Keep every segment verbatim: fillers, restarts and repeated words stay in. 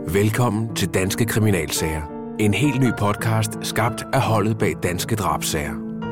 Velkommen til Danske Kriminalsager. En helt ny podcast, skabt af holdet bag Danske Drabssager.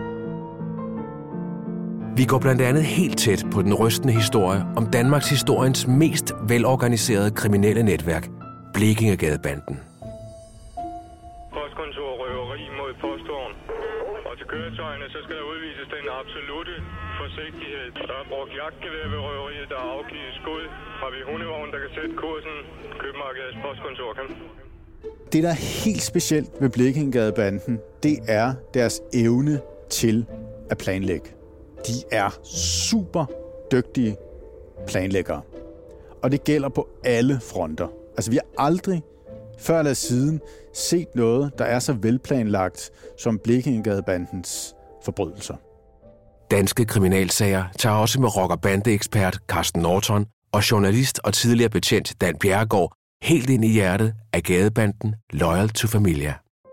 Vi går blandt andet helt tæt på den rystende historie om Danmarks historiens mest velorganiserede kriminelle netværk, Blekingegadebanden. Postkontor røveri mod postvogn. Og til køretøjerne, så skal der udvises den absolutte forsigtighed. Der er brugt jagtgevær ved røveriet, der er afgivet skud. Har vi hundevogn, der kan sætte kursen. Købmarkedets postkontor, kan. Det, der er helt specielt ved Blekingegadebanden, det er deres evne til at planlægge. De er super dygtige planlæggere. Og det gælder på alle fronter. Altså, vi har aldrig før eller siden set noget, der er så velplanlagt som Blekingegadebandens forbrydelser. Danske Kriminalsager tager også med rock- og bandeekspert Carsten Norton og journalist og tidligere betjent Dan Bjerregaard helt ind i hjertet af gadebanden Loyal to Familia.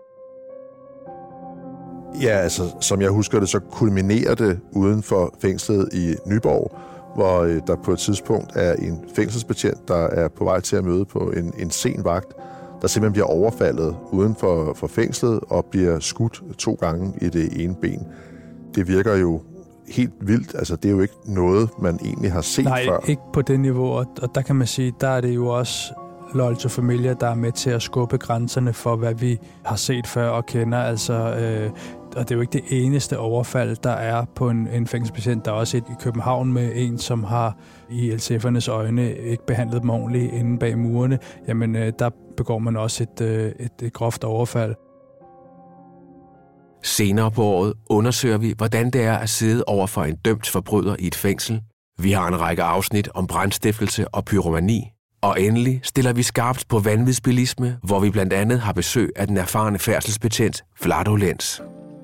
Ja, altså, som jeg husker det, så kulminerer det uden for fængslet i Nyborg, hvor øh, der på et tidspunkt er en fængselsbetjent, der er på vej til at møde på en, en sen vagt, der simpelthen bliver overfaldet uden for, for fængslet og bliver skudt to gange i det ene ben. Det virker jo helt vildt. Altså, det er jo ikke noget, man egentlig har set Nej, før. Nej, ikke på det niveau. Og der kan man sige, der er det jo også Loyal to Familia, der er med til at skubbe grænserne for, hvad vi har set før og kender. Altså, øh, og det er jo ikke det eneste overfald, der er på en, en fængselsbetjent. Der er også et i København med en, som har i L C F'ernes øjne ikke behandlet dem ordentligt inde bag murene. Jamen, øh, der begår man også et, øh, et, et groft overfald. Senere på året undersøger vi, hvordan det er at sidde over for en dømt forbryder i et fængsel. Vi har en række afsnit om brandstiftelse og pyromani. Og endelig stiller vi skarpt på vanvidsbilisme, hvor vi blandt andet har besøg af den erfarne færdselsbetjent Vlado Lenz.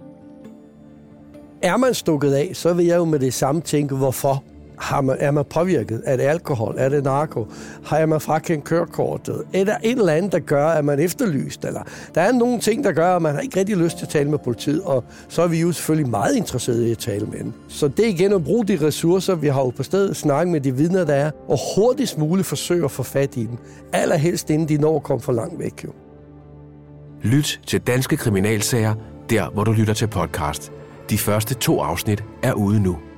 Er man stukket af, så vil jeg jo med det samme tænke, hvorfor. Har man, er man påvirket? Er det alkohol? Er det narko? Har man frakendt kørekortet? Er der et eller andet, der gør, at man er efterlyst? Eller der er nogle ting, der gør, at man har ikke rigtig lyst til at tale med politiet, og så er vi jo selvfølgelig meget interesserede i at tale med dem. Så det er igen at bruge de ressourcer, vi har jo på stedet, snakke med de vidner, der er, og hurtigst muligt forsøge at få fat i dem. Allerhelst inden de når at komme for langt væk. Jo. Lyt til Danske Kriminalsager, der hvor du lytter til podcast. De første to afsnit er ude nu.